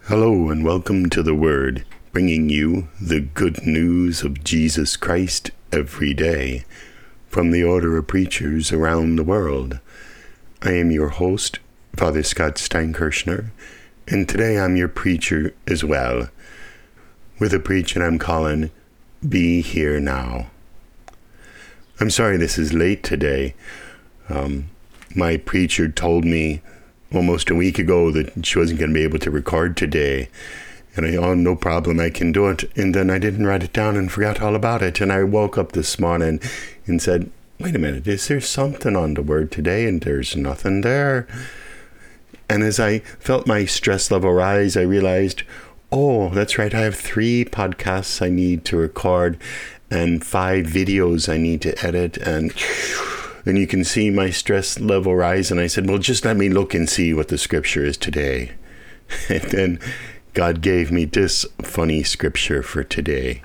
Hello and welcome to The Word, bringing you the good news of Jesus Christ every day from the Order of Preachers around the world. I am your host, Father Scott Steinkirchner, and today I'm your preacher as well, with a preaching I'm calling Be Here Now. I'm sorry this is late today. My preacher told me almost a week ago that she wasn't going to be able to record today. And no problem, I can do it. And then I didn't write it down and forgot all about it. And I woke up this morning and said, wait a minute, is there something on the Word today? And there's nothing there. And as I felt my stress level rise, I realized, oh, that's right, I have 3 podcasts I need to record and 5 videos I need to edit. And you can see my stress level rise. And I said, well, just let me look and see what the scripture is today. And then God gave me this funny scripture for today.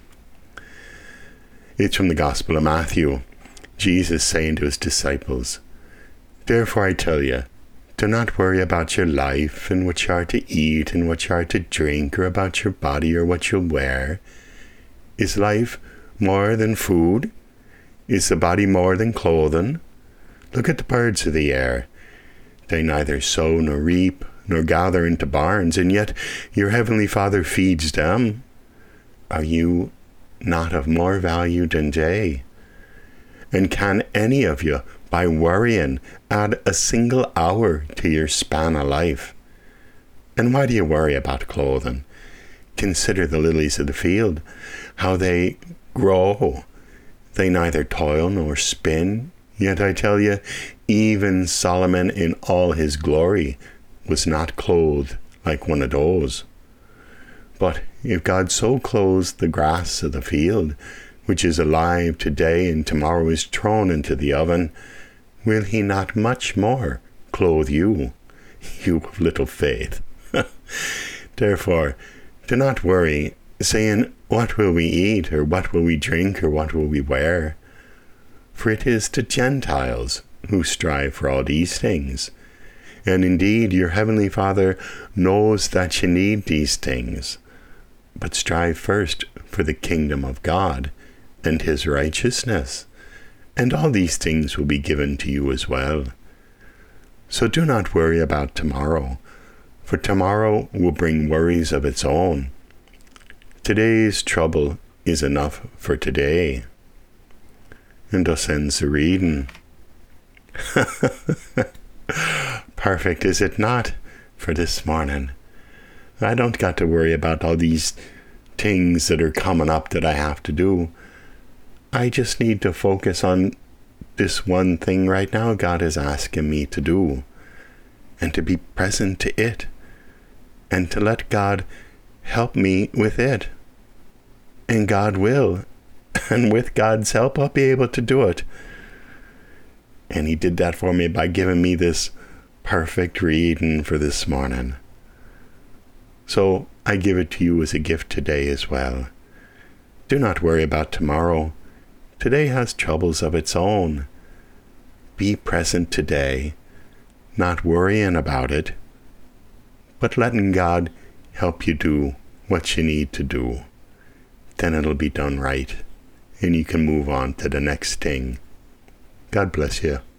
It's from the Gospel of Matthew. Jesus saying to his disciples, therefore I tell you, do not worry about your life and what you are to eat and what you are to drink, or about your body or what you'll wear. Is life more than food? Is the body more than clothing? Look at the birds of the air. They neither sow nor reap nor gather into barns, and yet your heavenly Father feeds them. Are you not of more value than they? And can any of you, by worrying, add a single hour to your span of life? And why do you worry about clothing? Consider the lilies of the field, how they grow. They neither toil nor spin. Yet I tell you, even Solomon in all his glory was not clothed like one of those. But if God so clothes the grass of the field, which is alive today and tomorrow is thrown into the oven, will he not much more clothe you, you of little faith? Therefore, do not worry, saying, what will we eat, or what will we drink, or what will we wear? For it is the Gentiles who strive for all these things. And indeed, your heavenly Father knows that you need these things. But strive first for the kingdom of God and his righteousness, and all these things will be given to you as well. So do not worry about tomorrow, for tomorrow will bring worries of its own. Today's trouble is enough for today. And thus ends the reading. Perfect, is it not, for this morning? I don't got to worry about all these things that are coming up that I have to do. I just need to focus on this one thing right now God is asking me to do, and to be present to it, and to let God help me with it. And God will. And with God's help, I'll be able to do it. And he did that for me by giving me this perfect reading for this morning. So I give it to you as a gift today as well. Do not worry about tomorrow. Today has troubles of its own. Be present today, not worrying about it, but letting God help you do what you need to do. Then it'll be done right, and you can move on to the next thing. God bless you.